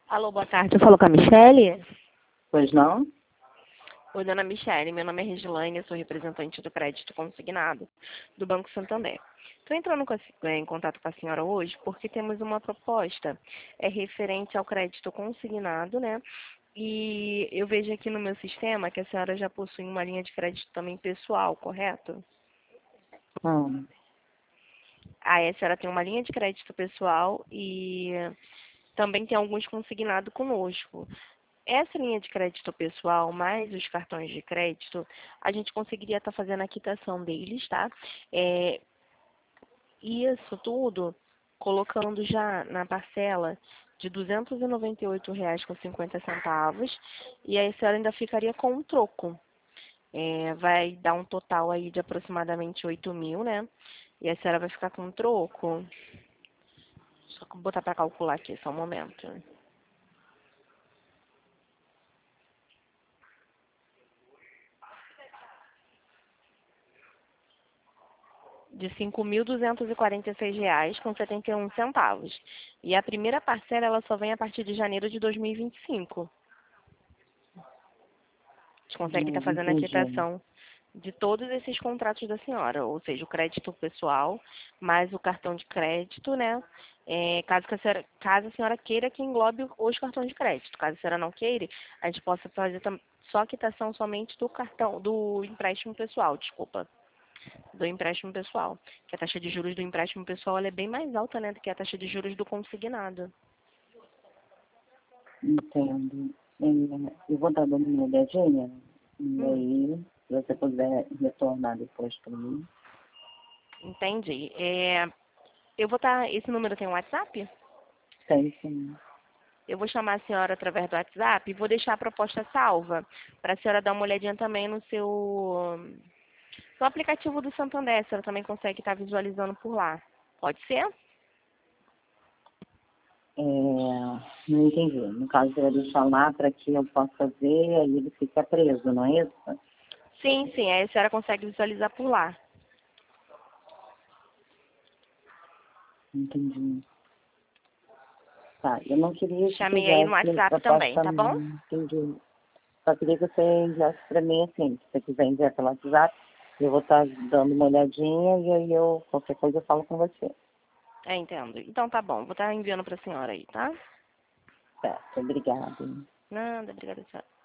Alô, boa tarde. Eu falo com a Michele? Pois não? Oi, dona Michele. Meu nome é Regilaine, eu sou representante do crédito consignado do Banco Santander. Estou entrando em contato com a senhora hoje porque temos uma proposta referente ao crédito consignado, né? E eu vejo aqui no meu sistema que a senhora já possui uma linha de crédito também pessoal, correto? Hum. A senhora tem uma linha de crédito pessoal e também tem alguns consignados conosco. Essa linha de crédito pessoal, mais os cartões de crédito, a gente conseguiria estar fazendo a quitação deles, tá? Isso tudo colocando já na parcela de R$ 298,50 e aí a senhora ainda ficaria com um troco. Vai dar um total aí de aproximadamente 8.000, né? E a senhora vai ficar com um troco. Só que botar para calcular aqui, só um momento. De R$ 5.246,71. E a primeira parcela ela só vem a partir de janeiro de 2025. A gente consegue estar fazendo a Entendi. quitação de todos esses contratos da senhora, ou seja, o crédito pessoal, mais o cartão de crédito, né? Caso a senhora queira que englobe os cartões de crédito. Caso a senhora não queira, a gente possa fazer só a quitação somente do cartão, do empréstimo pessoal, desculpa. Do empréstimo pessoal. Que a taxa de juros do empréstimo pessoal ela é bem mais alta, né, do que a taxa de juros do consignado. Entendo. Eu vou dar dando uma olhadinha. E Hum, aí, se você puder retornar depois para mim. entendi. Esse número tem um WhatsApp? Tem sim. Eu vou chamar a senhora através do WhatsApp e vou deixar a proposta salva para a senhora dar uma olhadinha também no aplicativo do Santander. A senhora também consegue estar visualizando por lá. Pode ser? Não entendi. No caso, você vai deixar lá para que eu possa ver e aí ele fica preso, não é isso? Sim, sim. Aí a senhora consegue visualizar por lá. Entendi. Tá, eu não queria que Chamei aí no fizesse WhatsApp também, proposta, tá bom? entendi. Só queria que você enviasse para mim assim, se você quiser enviar pelo WhatsApp, eu vou estar dando uma olhadinha e aí qualquer coisa eu falo com você. Entendo. Então tá bom. Vou estar enviando para a senhora aí, tá? Certo, obrigada. Nada, obrigada, senhora.